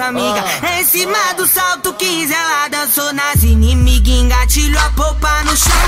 amigas. Em cima do salto 15 ela dançou nas inimigas, engatilhou a polpa no chão.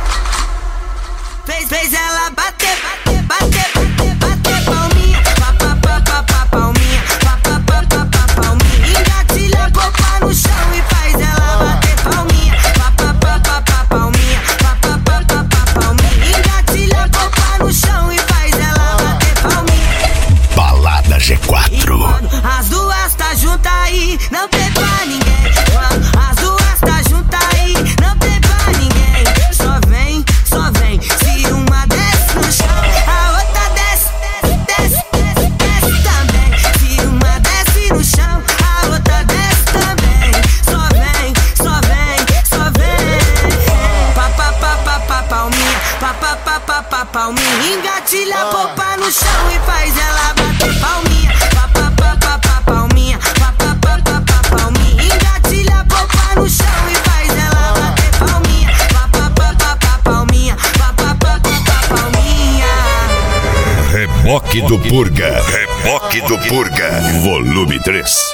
Fez ela bater, bater, bater, bater, bater palminha. Pa, pa, pa, pa, pa, palminha. Pa, pa, pa, pa, pa, palminha. Engatilha a polpa no chão e faz ela bater palminha. Pa, pa, pa, pa, pa, palminha. Pa, pa, pa, pa, pa, palminha. Engatilha a polpa no chão e faz ela bater palminha. Balada G4. E quando as duas tá juntas aí, não tem pra ninguém. Quando as duas tá juntas aí, não tem pra ninguém. Só vem, só vem. Se uma desce no chão, a outra desce, desce, desce, desce também. Se uma desce no chão, a outra desce também. Só vem, só vem, só vem. Pa, pa, pa, pa, pa, palminha. Pa, pa, pa, pa, pa, palminha. Engatilha a polpa no chão e faz ela bater palminha. Pa, pa, pa, pa, pa, palminha. Pa, pa, pa, pa, pa, palminha. Engatilha a polpa no chão e faz ela bater palminha. Pa, pa, pa, pa, pa, palminha. Pa, pa, pa, pa, pa, palminha. Reboque do Purga. Reboque do Purga. Volume 3.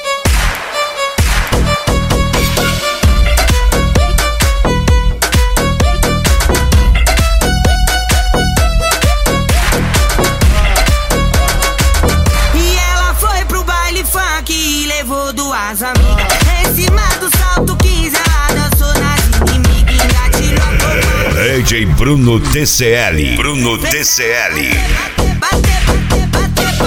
E ela foi pro baile funk e levou duas amigas. Em cima do salto 15 ela dançou nas inimigas, engatilhou a polpa. DJ Bruno TCL. Bruno TCL. Bater, bater, bater, bater,